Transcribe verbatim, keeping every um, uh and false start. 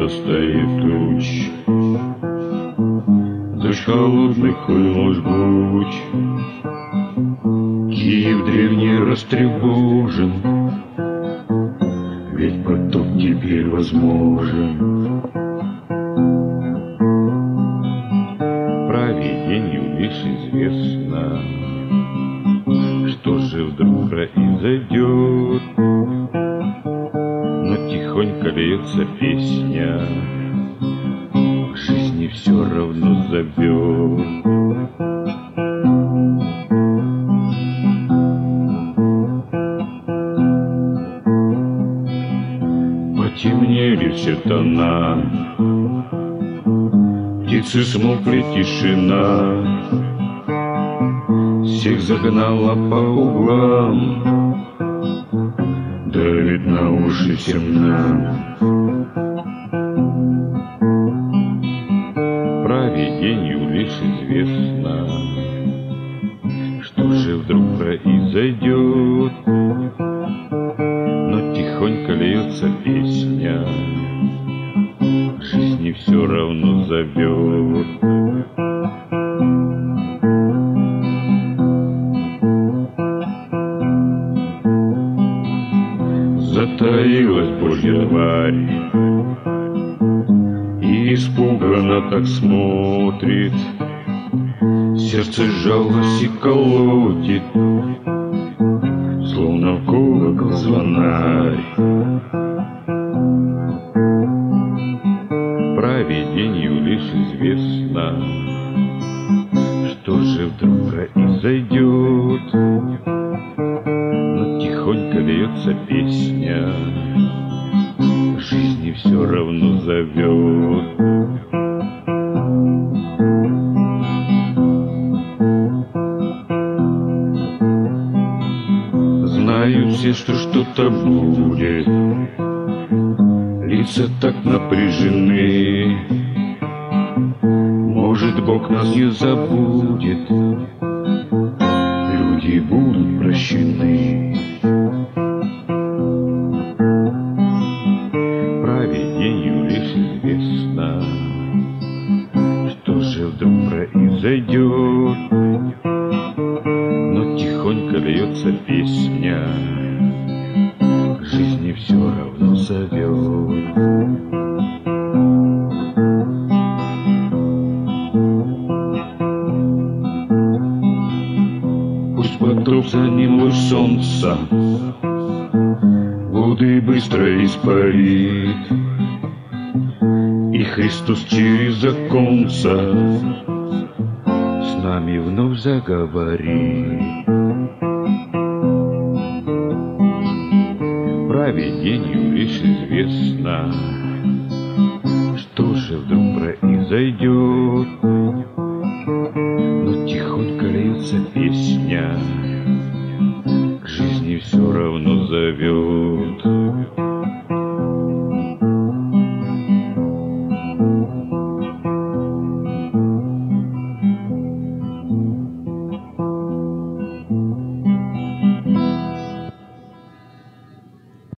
стоит туч. Дождь холодный хлынул жгуч. Киев древний растревожен, ведь потоп теперь возможен. Провидению лишь известно, что же вдруг произойдет. Но тихонько льется песня, к жизни все равно зовет. Потемнели все тона, птицы смолкли, тишина всех загнала по углам, давит на уши всем нам. Провидению лишь известно, что же вдруг произойдет. Но тихонько льется песня, к жизни все равно зовет. Затаилась Божья тварь и испуганно так смотрит, сердце сжалось и колотит, словно в колокол звонарь. Провидению лишь известно, что же вдруг произойдет. Но тихонько льется песня, к жизни все равно зовет. Знают все, что что-то будет, лица так напряжены. Может, Бог нас не забудет, люди будут прощены. Провидению лишь известно, что же вдруг произойдет. Но тихонько льется песня, к жизни все равно зовет. Пусть потоп за ним луч солнца воды быстро испарит, и Христос через оконца с нами вновь заговорит. Провидению лишь известно, что же вдруг произойдет. Но тихонько льется песня, к жизни все равно зовет.